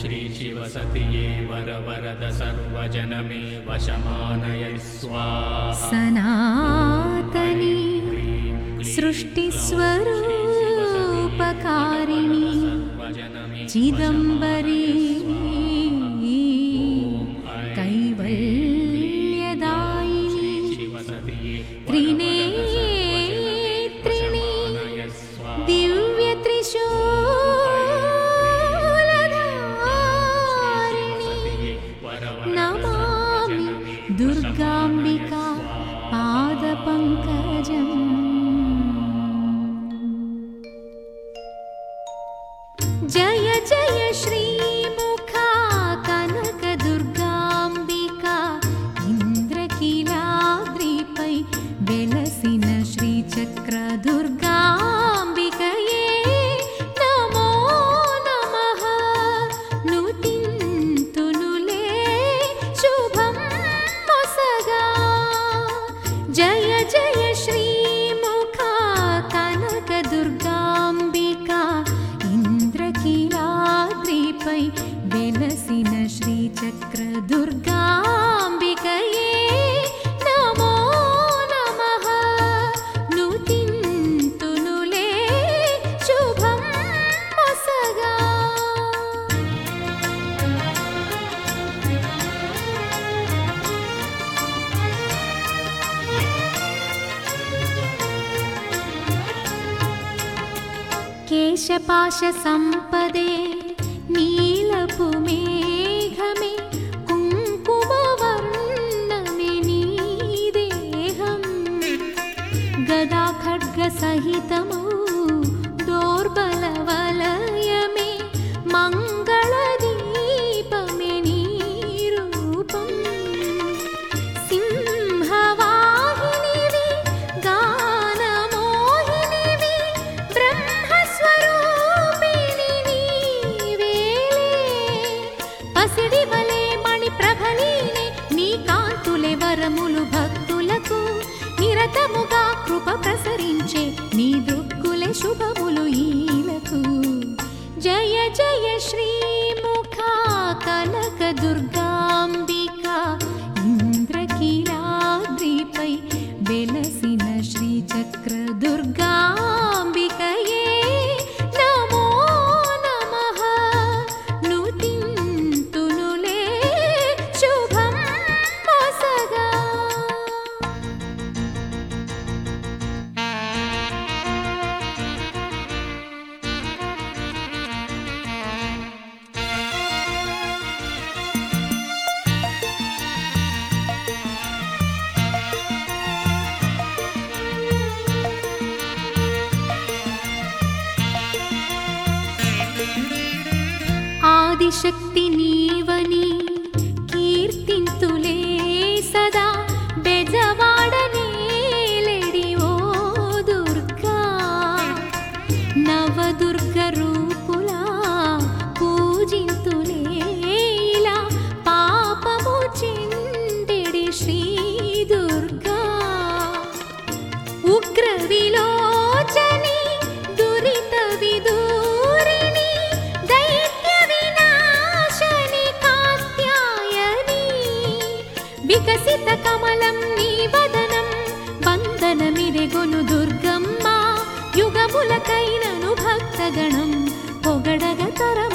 श्री शिवसतिये वरवरद सर्वजनमे वशमानय स्वाहा सनातनी सृष्टिस्वरूपकारिणी चिदंबरी कैवल्यदायिनी त्रिनेत्रिणी दिव्यत्रिशूलधारिणी नमामि दुर्गाम्बिका पादपङ्कजम्। जय जय श्रीमुखा कनकदुर्गाम्बिका इंद्रकीलाद्रिपै वेलसिन श्रीचक्रदुर्गाम्बिकये नमो नमः। नुतिन्तुनुले शुभं मोसगा। जय जय श्रीमुखा कनकदुर्गाम्बिका इंद्रकीलाद्रिपै वेलसिन श्रीचक्रदुर्गाम्बिकये नमो नमः। नुतिन्तुनुले शुभं मोसगा। केशपाशसम्पदे नीलपु मेघमे कुङ्कुमवर्णमे नीदेहम् गदाखड्गसहितमौ दोर्बलवलयमे मङ्गलदीपमे नीरूपम् सिंहवाहिनिवि गानमोहिनिवि ब्रह्मस्वरूपिणि नीवेले पसिडिवले मणिप्रभलीने నీ కాంతులే వరములు భక్తులకు నిరతముగా కృప ప్రసరించే నీ దృక్కులే శుభములు ఈలకు। జయ జయ శ్రీముఖా కనక దుర్గాంబికా ఇంద్రకీలాద్రిపై వెలసిన శ్రీచక్ర దుర్గాంబికయే నమో నమః। నుతింతునులే శుభం మొసగా। ఆదిశక్తి నీవని కీర్తింతులే సదా బెజవాడనేలెడి ఓ దుర్గా। నవదుర్గ రూపులా పూజింతులే ఇలా పాపము చెందెడి శ్రీ దుర్గా। ఉగ్ర విలోచని దురిత విదూరిణి దైత్య వినాశని కాత్యాయని వికసిత కమలం నీ వదనం వందనమిదెగొను దుర్గమ్మ యుగములకైనను భక్తగణం పొగడగ తరం